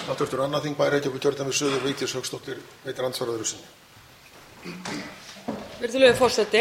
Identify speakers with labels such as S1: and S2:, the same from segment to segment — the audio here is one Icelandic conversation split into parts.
S1: Hv. 2. þingmaður Reykjavíkurkjördæmis suður, Vigdís Hauksdóttir, veitir andsvar öðru sinni.
S2: Virðulegur forseti.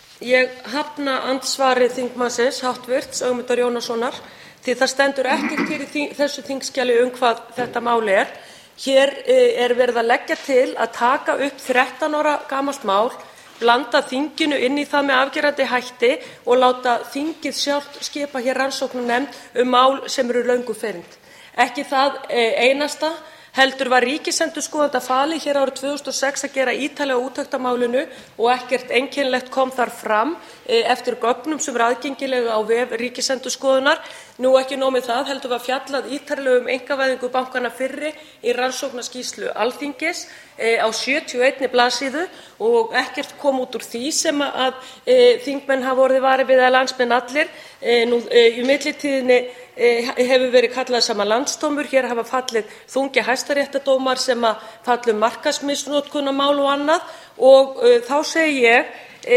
S2: Ég hafna andsvari þingmannsins, hv. Ögmundar Jónassonar, því það stendur ekkert í þessu þingskjali hvað þetta mál er. Hér verið að leggja til að taka upp 13 ára gamalt mál, blanda þinginu inn í það með afgerandi hætti og láta þingið sjálft skipa hér rannsóknarnefnd mál sem eru löngu fyrnd. Ekki það einasta, heldur var ríkisendurskoðanda falið hér árið 2006 að gera ítarlega úttekt á málinu og ekkert einkennilegt kom þar fram eftir gögnum sem eru aðgengileg á vef Ríkisendurskoðunar. Nú ekki nóg með það, heldur var fjallað ítarlega einkavæðingu bankanna fyrri í rannsóknarskýrslu Alþingis á 71 blaðsíðu og ekkert kom út úr því sem að þingmenn hafa orðið varir við eða landsmenn allir. Nú í millitíðinni hefur verið kallað saman landsdómur, hér hafa fallið þungir hæstaréttardómar sem falla markaðsmisnotkunarmál og annað og þá segi ég,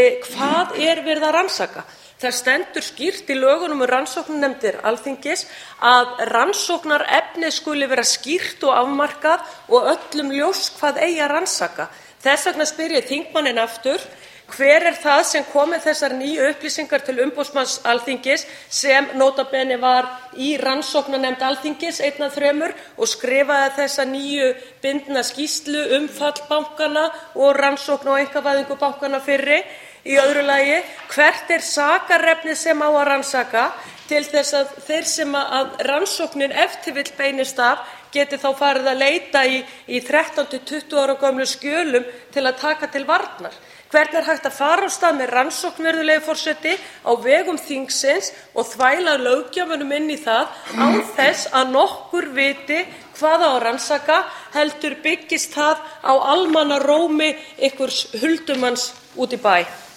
S2: hvað verið að rannsaka? Það stendur skýrt í lögunum rannsóknarnefndir Alþingis að rannsóknarefnið skuli vera skýrt og afmarkað og öllum ljóst hvað eigi að rannsaka. Þess vegna spyr ég þingmanninn aftur, hver það sem kom með þessar nýju upplýsingar til umboðsmanns Alþingis sem nota bene var í rannsóknarnefnd Alþingis einn af þremur og skrifaði þessa nýju bindna skýrslu fall bankanna og rannsókn og einkavæðingu bankanna fyrri? Í öðru lagi, hvert sakarefnið sem á að rannsaka til þess að þeir sem að rannsóknin ef til vill beinist að geti þá farið að leita í 13 til 20 ára gömlum skjölum til að taka til varnar? Hvernig hægt að fara af stað með rannsókn, virðulegi forseti, á vegum þingsins og þvæla löggjafanum inn í það án þess að nokkur viti hvað á að rannsaka, heldur byggist það á almannarómi einhvers huldumanns úti í bæ?